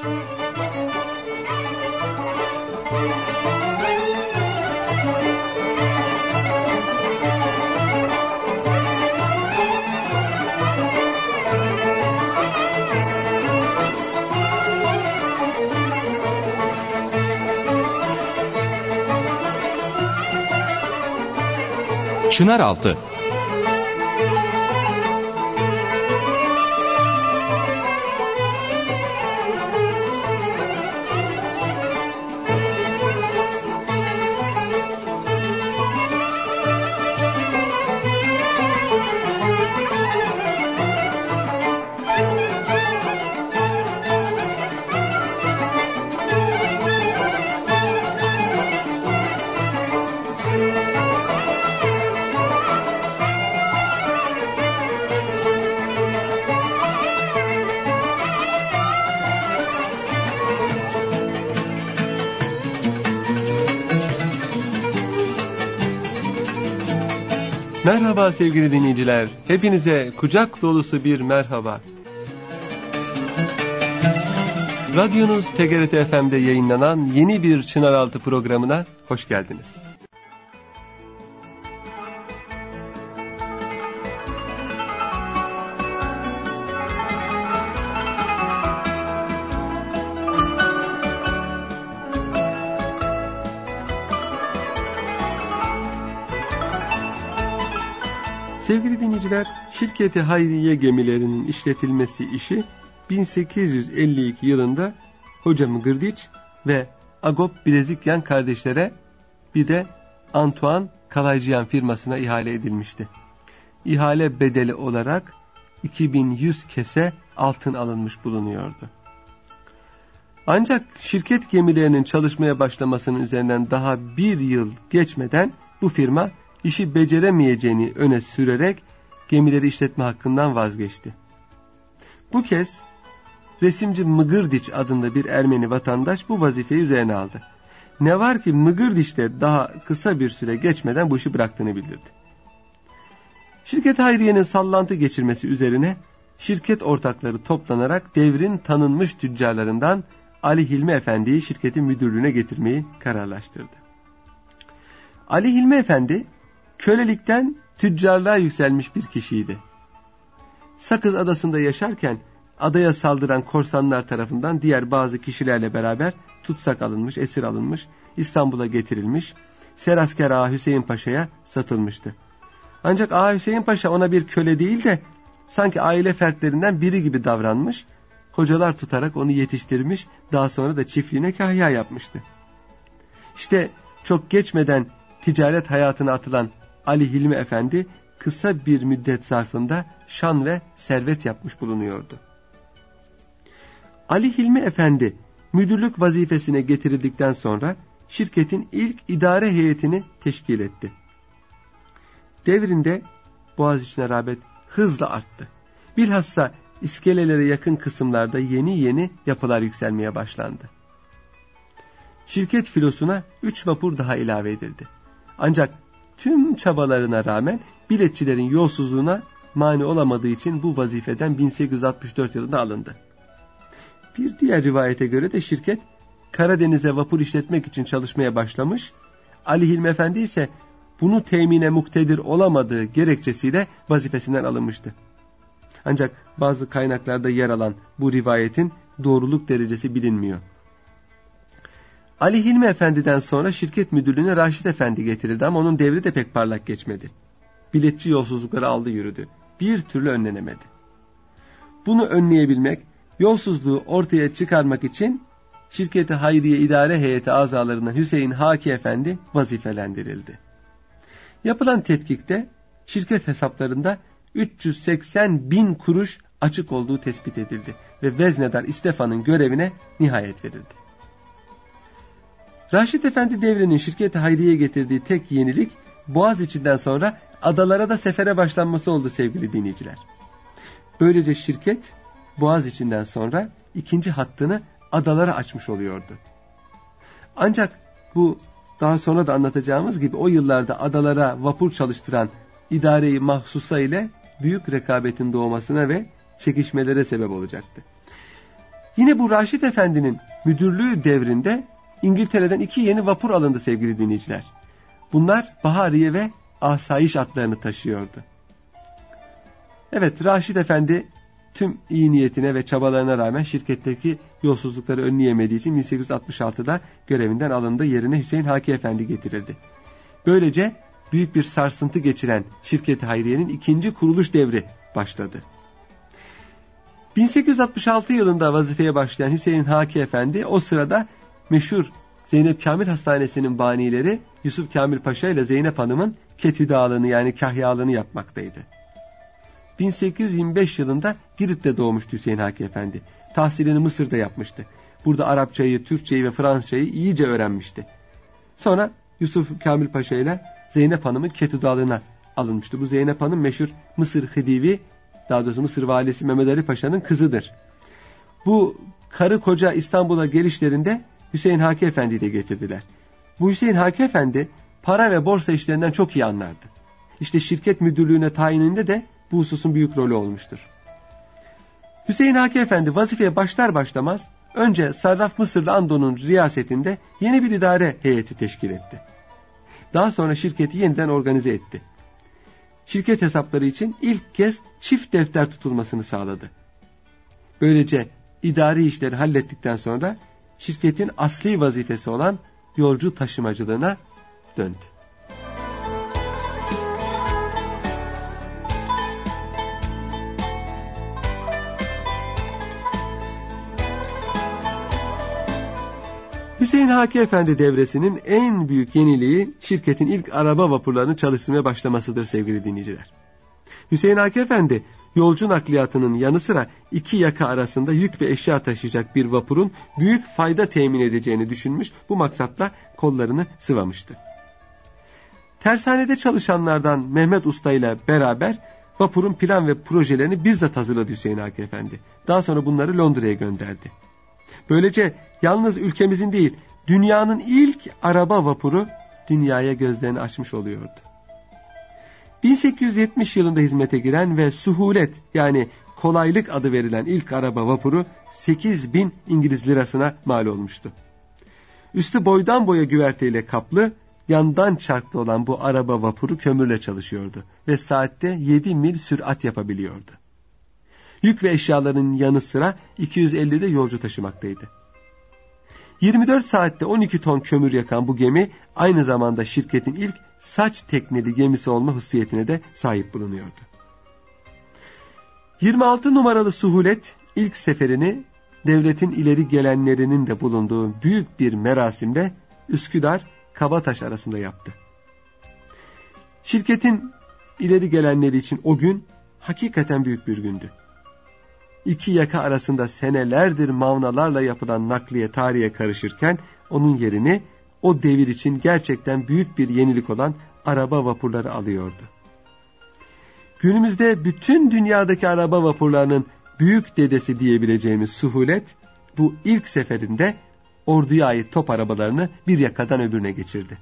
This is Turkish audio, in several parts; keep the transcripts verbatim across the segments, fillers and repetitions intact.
Çınaraltı. Merhaba sevgili dinleyiciler, hepinize kucak dolusu bir merhaba. Radyonuz T G R T F M'de yayınlanan yeni bir Çınaraltı programına hoş geldiniz. Sevgili dinleyiciler, şirketi hayriye gemilerinin işletilmesi işi bin sekiz yüz elli iki yılında Hoca Mıgırdiç ve Agop Bilezikyan kardeşlere bir de Antoine Kalaycıyan firmasına ihale edilmişti. İhale bedeli olarak iki bin yüz kese altın alınmış bulunuyordu. Ancak şirket gemilerinin çalışmaya başlamasının üzerinden daha bir yıl geçmeden bu firma işi beceremeyeceğini öne sürerek gemileri işletme hakkından vazgeçti. Bu kez resimci Mıgırdiç adında bir Ermeni vatandaş bu vazifeyi üzerine aldı. Ne var ki Mıgırdiç de daha kısa bir süre geçmeden bu işi bıraktığını bildirdi. Şirket hayriyenin sallantı geçirmesi üzerine şirket ortakları toplanarak devrin tanınmış tüccarlarından Ali Hilmi Efendi'yi şirketin müdürlüğüne getirmeyi kararlaştırdı. Ali Hilmi Efendi kölelikten tüccarlığa yükselmiş bir kişiydi. Sakız Adası'nda yaşarken adaya saldıran korsanlar tarafından diğer bazı kişilerle beraber tutsak alınmış, esir alınmış, İstanbul'a getirilmiş, Serasker Ağa Hüseyin Paşa'ya satılmıştı. Ancak Ağa Hüseyin Paşa ona bir köle değil de sanki aile fertlerinden biri gibi davranmış, hocalar tutarak onu yetiştirmiş, daha sonra da çiftliğine kahya yapmıştı. İşte çok geçmeden ticaret hayatına atılan Ali Hilmi Efendi kısa bir müddet zarfında şan ve servet yapmış bulunuyordu. Ali Hilmi Efendi müdürlük vazifesine getirildikten sonra şirketin ilk idare heyetini teşkil etti. Devrinde Boğaziçi'ne rağbet hızla arttı. Bilhassa iskelelere yakın kısımlarda yeni yeni yapılar yükselmeye başlandı. Şirket filosuna üç vapur daha ilave edildi. Ancak tüm çabalarına rağmen biletçilerin yolsuzluğuna mani olamadığı için bu vazifeden bin sekiz yüz altmış dört yılında alındı. Bir diğer rivayete göre de şirket Karadeniz'e vapur işletmek için çalışmaya başlamış, Ali Hilmi Efendi ise bunu temine muktedir olamadığı gerekçesiyle vazifesinden alınmıştı. Ancak bazı kaynaklarda yer alan bu rivayetin doğruluk derecesi bilinmiyor. Ali Hilmi Efendi'den sonra şirket müdürlüğüne Raşit Efendi getirildi ama onun devri de pek parlak geçmedi. Biletçi yolsuzlukları aldı yürüdü. Bir türlü önlenemedi. Bunu önleyebilmek, yolsuzluğu ortaya çıkarmak için şirketi hayriye idare heyeti azalarından Hüseyin Haki Efendi vazifelendirildi. Yapılan tetkikte şirket hesaplarında üç yüz seksen bin kuruş açık olduğu tespit edildi ve veznedar İstefa'nın görevine nihayet verildi. Raşit Efendi devrinin şirketi hayriye getirdiği tek yenilik Boğaziçi'nden sonra adalara da sefere başlanması oldu sevgili dinleyiciler. Böylece şirket Boğaziçi'nden sonra ikinci hattını adalara açmış oluyordu. Ancak bu daha sonra da anlatacağımız gibi o yıllarda adalara vapur çalıştıran idare-i mahsusa ile büyük rekabetin doğmasına ve çekişmelere sebep olacaktı. Yine bu Raşit Efendi'nin müdürlüğü devrinde İngiltere'den iki yeni vapur alındı sevgili dinleyiciler. Bunlar Bahariye ve Asayiş adlarını taşıyordu. Evet, Raşit Efendi tüm iyi niyetine ve çabalarına rağmen şirketteki yolsuzlukları önleyemediği için bin sekiz yüz altmış altıda görevinden alındı. Yerine Hüseyin Haki Efendi getirildi. Böylece büyük bir sarsıntı geçiren Şirket-i Hayriye'nin ikinci kuruluş devri başladı. bin sekiz yüz altmış altı yılında vazifeye başlayan Hüseyin Haki Efendi o sırada meşhur Zeynep Kamil Hastanesi'nin banileri Yusuf Kamil Paşa ile Zeynep Hanım'ın ketüdalığını yani kahyalığını yapmaktaydı. bin sekiz yüz yirmi beş yılında Girit'te doğmuştu Hüseyin Haki Efendi. Tahsilini Mısır'da yapmıştı. Burada Arapçayı, Türkçeyi ve Fransızcayı iyice öğrenmişti. Sonra Yusuf Kamil Paşa ile Zeynep Hanım'ın ketüdalığına alınmıştı. Bu Zeynep Hanım meşhur Mısır Hıdivi, daha doğrusu Mısır valisi Mehmet Ali Paşa'nın kızıdır. Bu karı koca İstanbul'a gelişlerinde Hüseyin Haki Efendi'yi de getirdiler. Bu Hüseyin Haki Efendi para ve borsa işlerinden çok iyi anlardı. İşte şirket müdürlüğüne tayininde de bu hususun büyük rolü olmuştur. Hüseyin Haki Efendi vazifeye başlar başlamaz önce Sarraf Mısırlı Ando'nun riyasetinde yeni bir idare heyeti teşkil etti. Daha sonra şirketi yeniden organize etti. Şirket hesapları için ilk kez çift defter tutulmasını sağladı. Böylece idari işleri hallettikten sonra şirketin asli vazifesi olan yolcu taşımacılığına döndü. Hüseyin Haki Efendi devresinin en büyük yeniliği şirketin ilk araba vapurlarını çalıştırmaya başlamasıdır sevgili dinleyiciler. Hüseyin Haki Efendi yolcu nakliyatının yanı sıra iki yaka arasında yük ve eşya taşıyacak bir vapurun büyük fayda temin edeceğini düşünmüş, bu maksatla kollarını sıvamıştı. Tersanede çalışanlardan Mehmet Usta ile beraber vapurun plan ve projelerini bizzat hazırladı Hüseyin Haki Efendi. Daha sonra bunları Londra'ya gönderdi. Böylece yalnız ülkemizin değil, dünyanın ilk araba vapuru dünyaya gözlerini açmış oluyordu. bin sekiz yüz yetmiş yılında hizmete giren ve Suhulet yani kolaylık adı verilen ilk araba vapuru sekiz bin İngiliz lirasına mal olmuştu. Üstü boydan boya güverteyle kaplı, yandan çarklı olan bu araba vapuru kömürle çalışıyordu ve saatte yedi mil sürat yapabiliyordu. Yük ve eşyaların yanı sıra iki yüz elli de yolcu taşımaktaydı. yirmi dört saatte on iki ton kömür yakan bu gemi aynı zamanda şirketin ilk saç tekneli gemisi olma hususiyetine de sahip bulunuyordu. yirmi altı numaralı Suhulet ilk seferini devletin ileri gelenlerinin de bulunduğu büyük bir merasimde Üsküdar Kabataş arasında yaptı. Şirketin ileri gelenleri için o gün hakikaten büyük bir gündü. İki yaka arasında senelerdir mavnalarla yapılan nakliye tarihe karışırken onun yerini o devir için gerçekten büyük bir yenilik olan araba vapurları alıyordu. Günümüzde bütün dünyadaki araba vapurlarının büyük dedesi diyebileceğimiz Suhulet bu ilk seferinde orduya ait top arabalarını bir yakadan öbürüne geçirdi.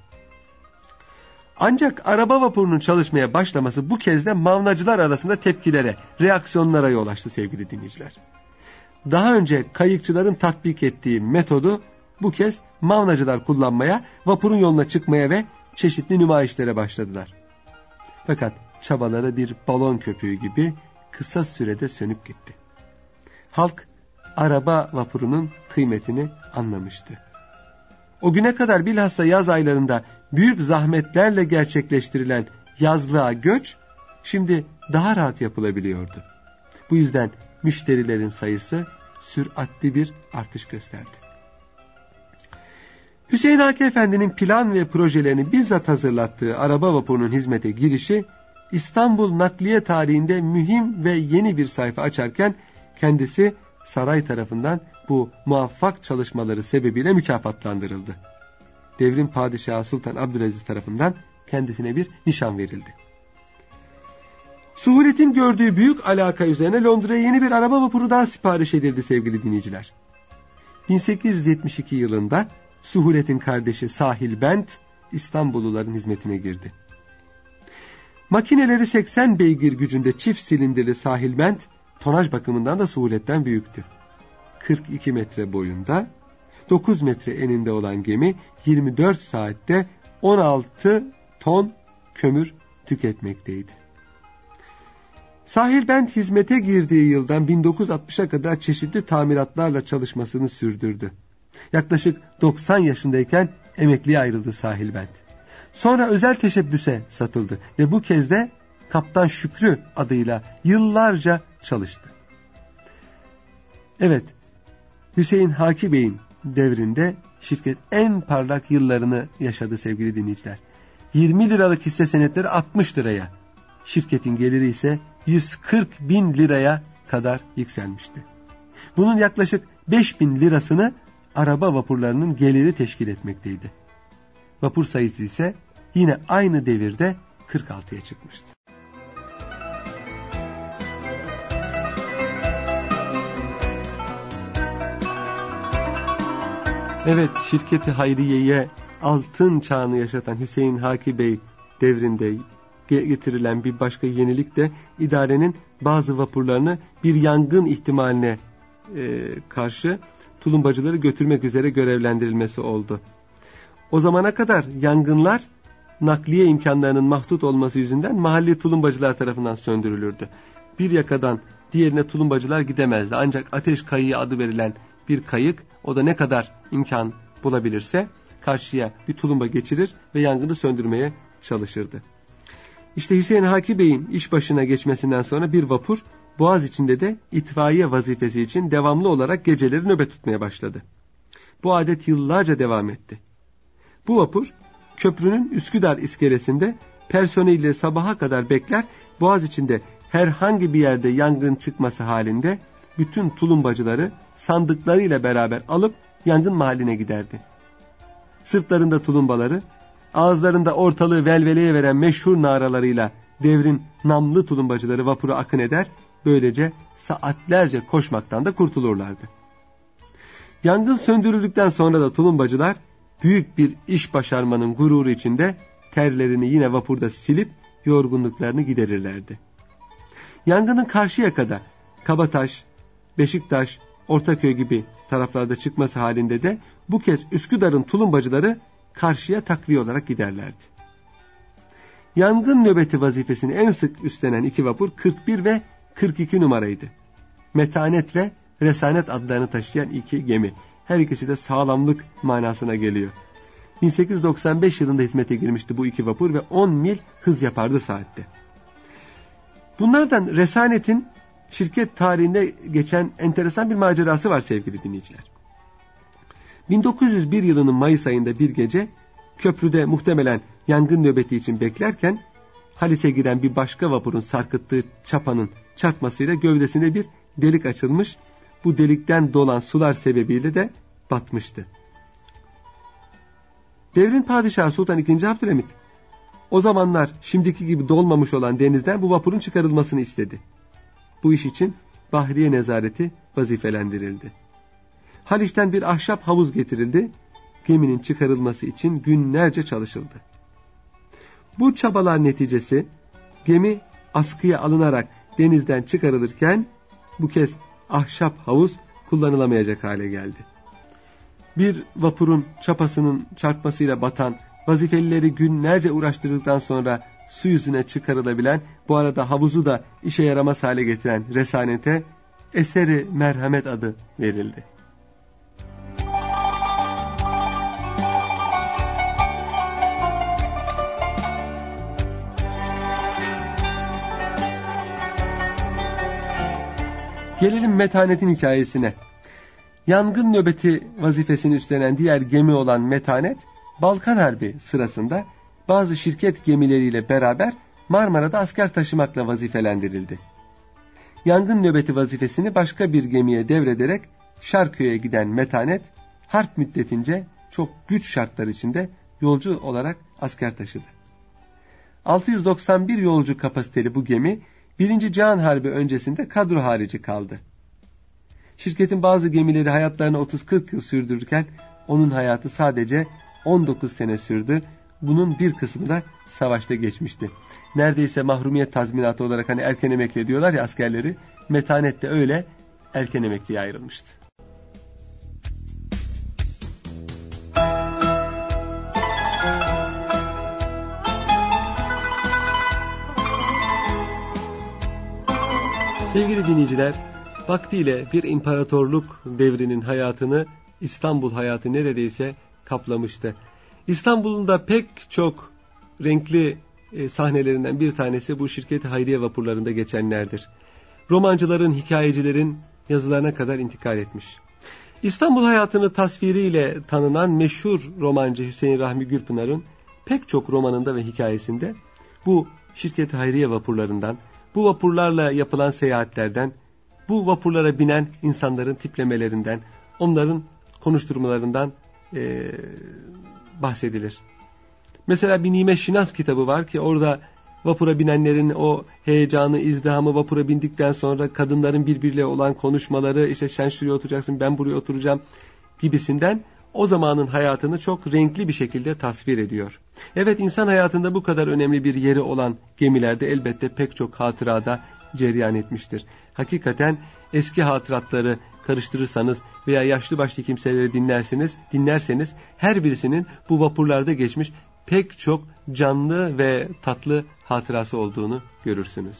Ancak araba vapurunun çalışmaya başlaması bu kez de mavnacılar arasında tepkilere, reaksiyonlara yol açtı sevgili dinleyiciler. Daha önce kayıkçıların tatbik ettiği metodu bu kez mavnacılar kullanmaya, vapurun yoluna çıkmaya ve çeşitli nümayişlere başladılar. Fakat çabaları bir balon köpüğü gibi kısa sürede sönüp gitti. Halk araba vapurunun kıymetini anlamıştı. O güne kadar bilhassa yaz aylarında büyük zahmetlerle gerçekleştirilen yazlığa göç şimdi daha rahat yapılabiliyordu. Bu yüzden müşterilerin sayısı süratli bir artış gösterdi. Hüseyin Haki Efendi'nin plan ve projelerini bizzat hazırlattığı araba vapurunun hizmete girişi İstanbul nakliye tarihinde mühim ve yeni bir sayfa açarken kendisi saray tarafından bu muvaffak çalışmaları sebebiyle mükafatlandırıldı. Devrin padişahı Sultan Abdülaziz tarafından kendisine bir nişan verildi. Suhulet'in gördüğü büyük alaka üzerine Londra'ya yeni bir araba vapuru daha sipariş edildi sevgili dinleyiciler. bin sekiz yüz yetmiş iki yılında Suhulet'in kardeşi Sahil Bent İstanbulluların hizmetine girdi. Makineleri seksen beygir gücünde çift silindirli Sahil Bent tonaj bakımından da Suhulet'ten büyüktü. kırk iki metre boyunda, dokuz metre eninde olan gemi yirmi dört saatte on altı ton kömür tüketmekteydi. Sahilbent hizmete girdiği yıldan bin dokuz yüz altmışa kadar çeşitli tamiratlarla çalışmasını sürdürdü. Yaklaşık doksan yaşındayken emekliye ayrıldı Sahilbent. Sonra özel teşebbüse satıldı ve bu kez de Kaptan Şükrü adıyla yıllarca çalıştı. Evet, Hüseyin Haki Bey'in devrinde şirket en parlak yıllarını yaşadı sevgili dinleyiciler. yirmi liralık hisse senetleri altmış liraya, şirketin geliri ise yüz kırk bin liraya kadar yükselmişti. Bunun yaklaşık beş bin lirasını araba vapurlarının geliri teşkil etmekteydi. Vapur sayısı ise yine aynı devirde kırk altıya çıkmıştı. Evet, şirketi Hayriye'ye altın çağını yaşatan Hüseyin Haki Bey devrinde getirilen bir başka yenilik de idarenin bazı vapurlarını bir yangın ihtimaline e, karşı tulumbacıları götürmek üzere görevlendirilmesi oldu. O zamana kadar yangınlar nakliye imkanlarının mahdut olması yüzünden mahalli tulumbacılar tarafından söndürülürdü. Bir yakadan diğerine tulumbacılar gidemezdi. Ancak ateş kayığı adı verilen bir kayık, o da ne kadar imkan bulabilirse karşıya bir tulumba geçirir ve yangını söndürmeye çalışırdı. İşte Hüseyin Haki Bey'in iş başına geçmesinden sonra bir vapur Boğaz içinde de itfaiye vazifesi için devamlı olarak geceleri nöbet tutmaya başladı. Bu adet yıllarca devam etti. Bu vapur köprünün Üsküdar iskelesinde personeliyle sabaha kadar bekler, Boğaz içinde herhangi bir yerde yangın çıkması halinde bütün tulumbacıları sandıklarıyla beraber alıp yangın mahalline giderdi. Sırtlarında tulumbaları, ağızlarında ortalığı velveleye veren meşhur naralarıyla devrin namlı tulumbacıları vapura akın eder, böylece saatlerce koşmaktan da kurtulurlardı. Yangın söndürüldükten sonra da tulumbacılar büyük bir iş başarmanın gururu içinde terlerini yine vapurda silip yorgunluklarını giderirlerdi. Yangının Karşıyaka'da, Kabataş, Beşiktaş, Ortaköy gibi taraflarda çıkması halinde de bu kez Üsküdar'ın tulumbacıları karşıya takviye olarak giderlerdi. Yangın nöbeti vazifesini en sık üstlenen iki vapur kırk bir ve kırk iki numaraydı. Metanet ve Resanet adlarını taşıyan iki gemi. Her ikisi de sağlamlık manasına geliyor. bin sekiz yüz doksan beş yılında hizmete girmişti bu iki vapur ve on mil hız yapardı saatte. Bunlardan Resanet'in şirket tarihinde geçen enteresan bir macerası var sevgili dinleyiciler. bin dokuz yüz bir yılının Mayıs ayında bir gece köprüde muhtemelen yangın nöbeti için beklerken Halis'e giren bir başka vapurun sarkıttığı çapanın çarpmasıyla gövdesinde bir delik açılmış, bu delikten dolan sular sebebiyle de batmıştı. Devrin padişahı Sultan ikinci. Abdülhamit o zamanlar şimdiki gibi dolmamış olan denizden bu vapurun çıkarılmasını istedi. Bu iş için Bahriye Nezareti vazifelendirildi. Haliç'ten bir ahşap havuz getirildi. Geminin çıkarılması için günlerce çalışıldı. Bu çabalar neticesi gemi askıya alınarak denizden çıkarılırken bu kez ahşap havuz kullanılamayacak hale geldi. Bir vapurun çapasının çarpmasıyla batan, vazifelileri günlerce uğraştırdıktan sonra su yüzüne çıkarılabilen, bu arada havuzu da işe yaramaz hale getiren Resanet'e Eseri Merhamet adı verildi. Gelelim Metanet'in hikayesine. Yangın nöbeti vazifesini üstlenen diğer gemi olan Metanet, Balkan Harbi sırasında bazı şirket gemileriyle beraber Marmara'da asker taşımakla vazifelendirildi. Yangın nöbeti vazifesini başka bir gemiye devrederek Şarköy'e giden Metanet, harp müddetince çok güç şartlar içinde yolcu olarak asker taşıdı. altı yüz doksan bir yolcu kapasiteli bu gemi, Birinci Cihan Harbi öncesinde kadro harici kaldı. Şirketin bazı gemileri hayatlarını otuz kırk yıl sürdürürken onun hayatı sadece on dokuz sene sürdü. Bunun bir kısmı da savaşta geçmişti. Neredeyse mahrumiyet tazminatı olarak hani erken emekli diyorlar ya askerleri, Metanet de öyle erken emekliye ayrılmıştı. Sevgili dinleyiciler, vaktiyle bir imparatorluk devrinin hayatını İstanbul hayatı neredeyse kaplamıştı. İstanbul'un da pek çok renkli e, sahnelerinden bir tanesi bu Şirket-i Hayriye vapurlarında geçenlerdir. Romancıların, hikayecilerin yazılarına kadar intikal etmiş. İstanbul hayatını tasviriyle tanınan meşhur romancı Hüseyin Rahmi Gürpınar'ın pek çok romanında ve hikayesinde bu Şirket-i Hayriye vapurlarından, bu vapurlarla yapılan seyahatlerden, bu vapurlara binen insanların tiplemelerinden, onların konuşturmalarından e, bahsedilir. Mesela bir Nimet Şinas kitabı var ki orada vapura binenlerin o heyecanı, izdihamı, vapura bindikten sonra kadınların birbiriyle olan konuşmaları, işte sen şuraya oturacaksın, ben buraya oturacağım gibisinden o zamanın hayatını çok renkli bir şekilde tasvir ediyor. Evet, insan hayatında bu kadar önemli bir yeri olan gemilerde elbette pek çok hatırada cereyan etmiştir. Hakikaten eski hatıratları karıştırırsanız veya yaşlı başlı kimseleri dinlerseniz, dinlerseniz her birisinin bu vapurlarda geçmiş pek çok canlı ve tatlı hatırası olduğunu görürsünüz.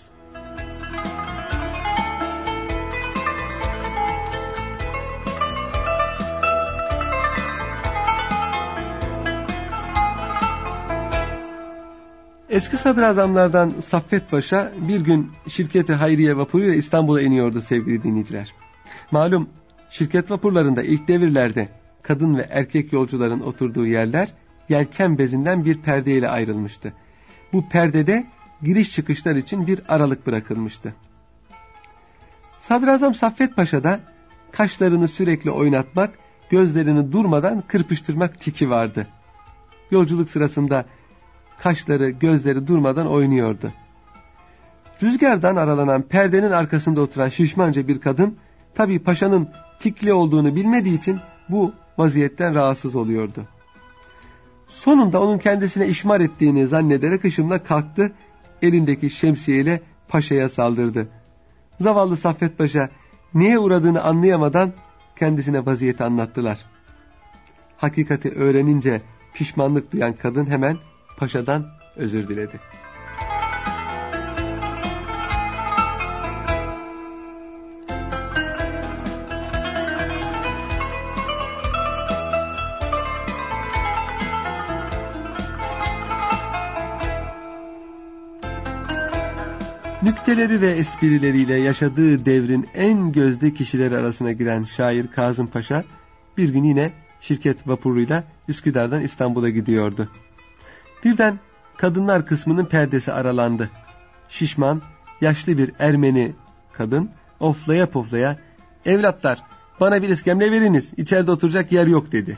Eski sadrazamlardan Saffet Paşa bir gün Şirket-i Hayriye vapuruyla İstanbul'a iniyordu sevgili dinleyiciler. Malum şirket vapurlarında ilk devirlerde kadın ve erkek yolcuların oturduğu yerler yelken bezinden bir perdeyle ayrılmıştı. Bu perdede giriş çıkışlar için bir aralık bırakılmıştı. Sadrazam Saffet Paşa'da kaşlarını sürekli oynatmak, gözlerini durmadan kırpıştırmak tiki vardı. Yolculuk sırasında kaşları, gözleri durmadan oynuyordu. Rüzgardan aralanan perdenin arkasında oturan şişmanca bir kadın, tabii paşanın tikli olduğunu bilmediği için bu vaziyetten rahatsız oluyordu. Sonunda onun kendisine işmar ettiğini zannederek hışımla kalktı, elindeki şemsiyeyle paşaya saldırdı. Zavallı Saffet Paşa niye uğradığını anlayamadan kendisine vaziyeti anlattılar. Hakikati öğrenince pişmanlık duyan kadın hemen paşadan özür diledi. Nükteleri ve esprileriyle yaşadığı devrin en gözde kişileri arasına giren şair Kazım Paşa bir gün yine şirket vapuruyla Üsküdar'dan İstanbul'a gidiyordu. Birden kadınlar kısmının perdesi aralandı. Şişman, yaşlı bir Ermeni kadın oflaya poflaya "Evlatlar, bana bir iskemle veriniz, içeride oturacak yer yok" dedi.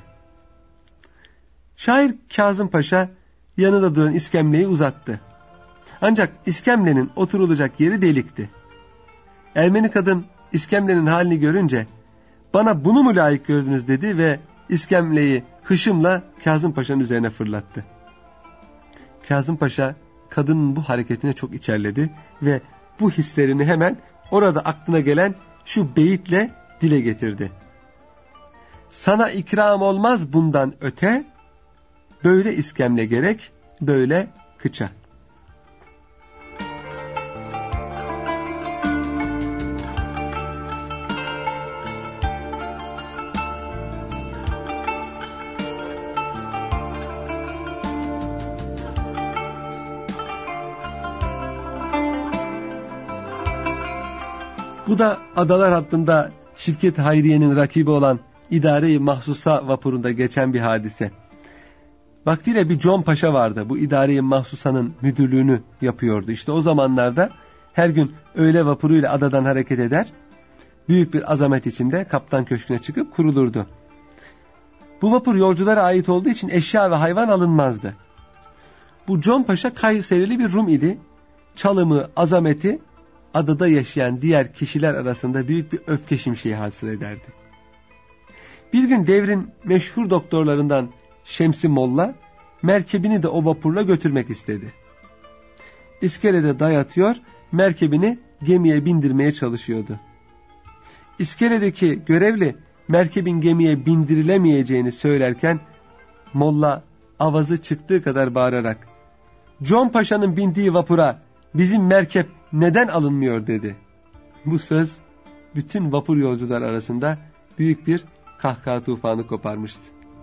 Şair Kazım Paşa yanında duran iskemleyi uzattı. Ancak iskemlenin oturulacak yeri delikti. Ermeni kadın iskemlenin halini görünce "Bana bunu mu layık gördünüz?" dedi ve iskemleyi hışımla Kazım Paşa'nın üzerine fırlattı. Kazım Paşa kadının bu hareketine çok içerledi ve bu hislerini hemen orada aklına gelen şu beyitle dile getirdi. "Sana ikram olmaz bundan öte, böyle iskemle gerek, böyle kıça." Bu da adalar hattında Şirket-i Hayriye'nin rakibi olan İdare-i Mahsusa vapurunda geçen bir hadise. Vaktiyle bir John Paşa vardı. Bu İdare-i Mahsusa'nın müdürlüğünü yapıyordu. İşte o zamanlarda her gün öğle vapuruyla adadan hareket eder, büyük bir azamet içinde kaptan köşküne çıkıp kurulurdu. Bu vapur yolculara ait olduğu için eşya ve hayvan alınmazdı. Bu John Paşa Kayserili bir Rum idi. Çalımı, azameti adada yaşayan diğer kişiler arasında büyük bir öfke şimşeği hasıl ederdi. Bir gün devrin meşhur doktorlarından Şemsi Molla merkebini de o vapurla götürmek istedi. İskelede dayatıyor, merkebini gemiye bindirmeye çalışıyordu. İskeledeki görevli merkebin gemiye bindirilemeyeceğini söylerken Molla avazı çıktığı kadar bağırarak "John Paşa'nın bindiği vapura bizim merkep neden alınmıyor?" dedi. Bu söz bütün vapur yolcular arasında büyük bir kahkaha tufanı koparmıştı.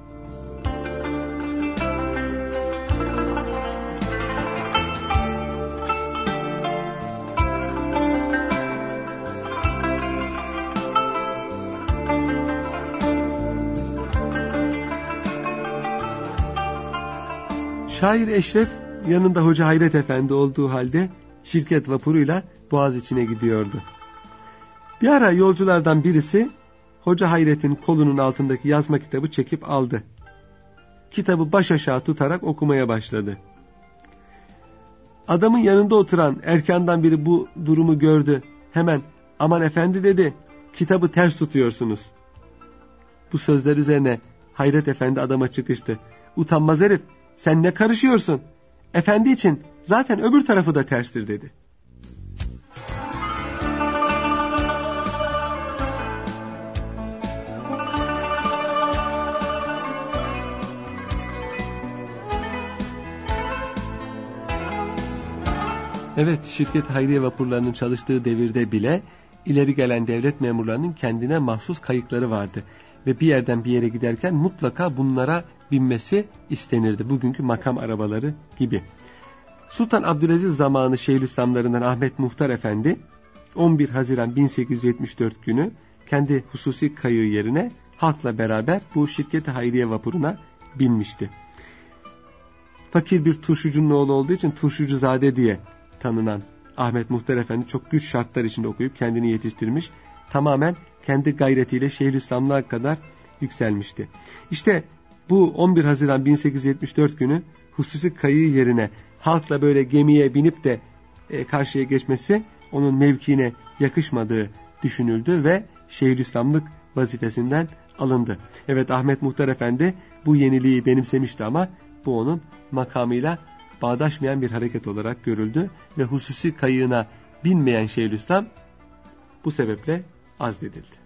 Şair Eşref yanında Hoca Hayret Efendi olduğu halde şirket vapuruyla Boğaziçi'ne gidiyordu. Bir ara yolculardan birisi Hoca Hayret'in kolunun altındaki yazma kitabı çekip aldı. Kitabı baş aşağı tutarak okumaya başladı. Adamın yanında oturan erkandan biri bu durumu gördü. Hemen "Aman efendi" dedi, "kitabı ters tutuyorsunuz." Bu sözler üzerine Hayret Efendi adama çıkıştı. "Utanmaz herif, sen ne karışıyorsun? Efendi için zaten öbür tarafı da terstir" dedi. Evet, şirket hayriye vapurlarının çalıştığı devirde bile ileri gelen devlet memurlarının kendine mahsus kayıkları vardı. Ve bir yerden bir yere giderken mutlaka bunlara binmesi istenirdi. Bugünkü makam arabaları gibi. Sultan Abdülaziz zamanı Şeyhülislamlarından Ahmet Muhtar Efendi on bir Haziran bin sekiz yüz yetmiş dört günü kendi hususi kayığı yerine halkla beraber bu şirket hayriye vapuruna binmişti. Fakir bir turşucunun oğlu olduğu için Turşucuzade diye tanınan Ahmet Muhtar Efendi çok güç şartlar içinde okuyup kendini yetiştirmiş. Tamamen kendi gayretiyle Şeyhülislamlığa kadar yükselmişti. İşte bu on bir Haziran bin sekiz yüz yetmiş dört günü hususi kayığı yerine halkla böyle gemiye binip de e, karşıya geçmesi onun mevkiine yakışmadığı düşünüldü ve Şeyhülislamlık vazifesinden alındı. Evet, Ahmet Muhtar Efendi bu yeniliği benimsemişti ama bu onun makamıyla bağdaşmayan bir hareket olarak görüldü ve hususi kayığına binmeyen Şeyhülislam bu sebeple azledildi.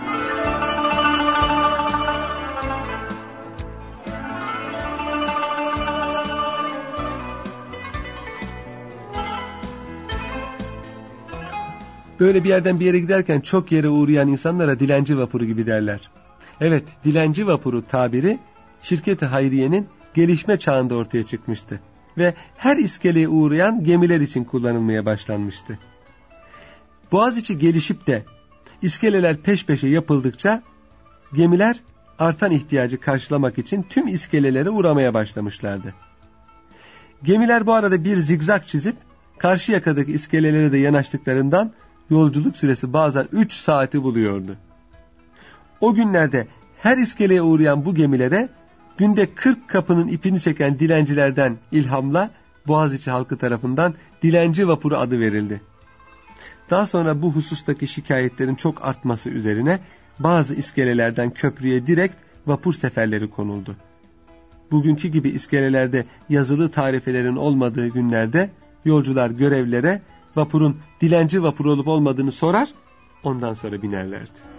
Böyle bir yerden bir yere giderken çok yere uğrayan insanlara dilenci vapuru gibi derler. Evet, dilenci vapuru tabiri şirket-i hayriyenin gelişme çağında ortaya çıkmıştı ve her iskeleye uğrayan gemiler için kullanılmaya başlanmıştı. Boğaziçi gelişip de iskeleler peş peşe yapıldıkça gemiler artan ihtiyacı karşılamak için tüm iskelelere uğramaya başlamışlardı. Gemiler bu arada bir zigzag çizip karşı yakadaki iskelelere de yanaştıklarından yolculuk süresi bazen üç saati buluyordu. O günlerde her iskeleye uğrayan bu gemilere günde kırk kapının ipini çeken dilencilerden ilhamla Boğaziçi halkı tarafından dilenci vapuru adı verildi. Daha sonra bu husustaki şikayetlerin çok artması üzerine bazı iskelelerden köprüye direkt vapur seferleri konuldu. Bugünkü gibi iskelelerde yazılı tarifelerin olmadığı günlerde yolcular görevlilere vapurun dilenci vapur olup olmadığını sorar, ondan sonra binerlerdi.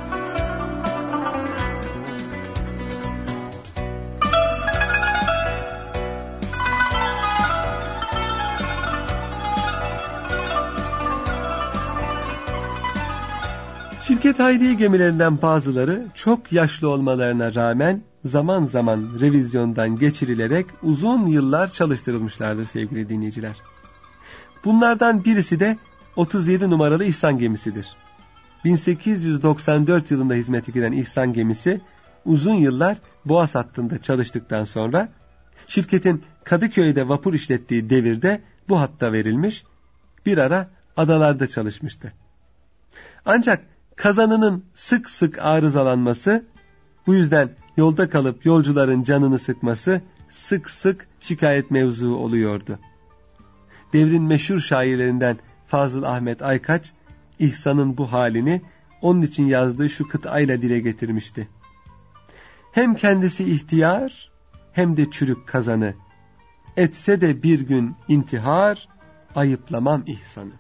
Şirket hayriye gemilerinden bazıları çok yaşlı olmalarına rağmen zaman zaman revizyondan geçirilerek uzun yıllar çalıştırılmışlardır sevgili dinleyiciler. Bunlardan birisi de otuz yedi numaralı İhsan gemisidir. bin sekiz yüz doksan dört yılında hizmete giren İhsan gemisi uzun yıllar Boğaz hattında çalıştıktan sonra şirketin Kadıköy'de vapur işlettiği devirde bu hatta verilmiş, bir ara adalarda çalışmıştı. Ancak kazanının sık sık arızalanması, bu yüzden yolda kalıp yolcuların canını sıkması sık sık şikayet mevzuu oluyordu. Devrin meşhur şairlerinden Fazıl Ahmet Aykaç, İhsan'ın bu halini onun için yazdığı şu kıtayla dile getirmişti. Hem kendisi ihtiyar, hem de çürük kazanı, etse de bir gün intihar, ayıplamam İhsan'ı.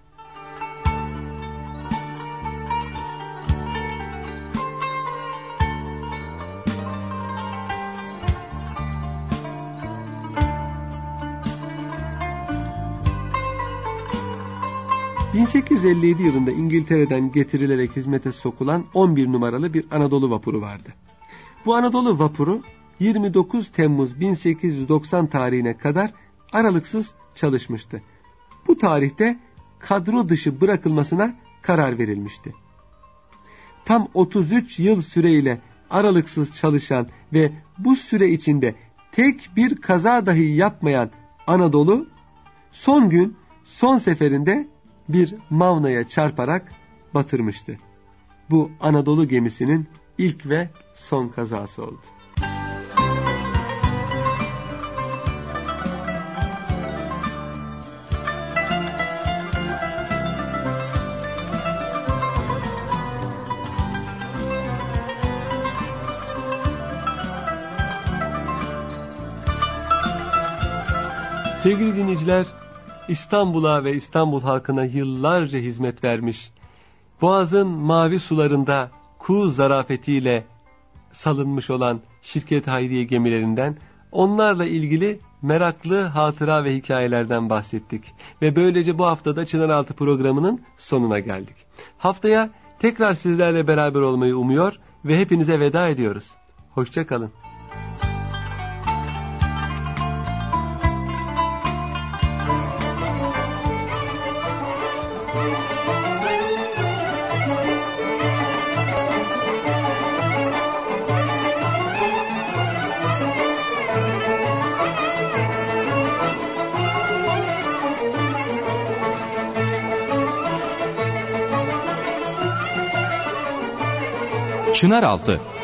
bin sekiz yüz elli yedi yılında İngiltere'den getirilerek hizmete sokulan on bir numaralı bir Anadolu vapuru vardı. Bu Anadolu vapuru yirmi dokuz Temmuz bin sekiz yüz doksan tarihine kadar aralıksız çalışmıştı. Bu tarihte kadro dışı bırakılmasına karar verilmişti. Tam otuz üç yıl süreyle aralıksız çalışan ve bu süre içinde tek bir kaza dahi yapmayan Anadolu, son gün son seferinde bir mavnaya çarparak batırmıştı. Bu Anadolu gemisinin ilk ve son kazası oldu. Sevgili dinleyiciler, İstanbul'a ve İstanbul halkına yıllarca hizmet vermiş, Boğaz'ın mavi sularında kuğu zarafetiyle salınmış olan Şirket Hayriye gemilerinden, onlarla ilgili meraklı hatıra ve hikayelerden bahsettik. Ve böylece bu haftada Çınaraltı programının sonuna geldik. Haftaya tekrar sizlerle beraber olmayı umuyor ve hepinize veda ediyoruz. Hoşça kalın. Çınaraltı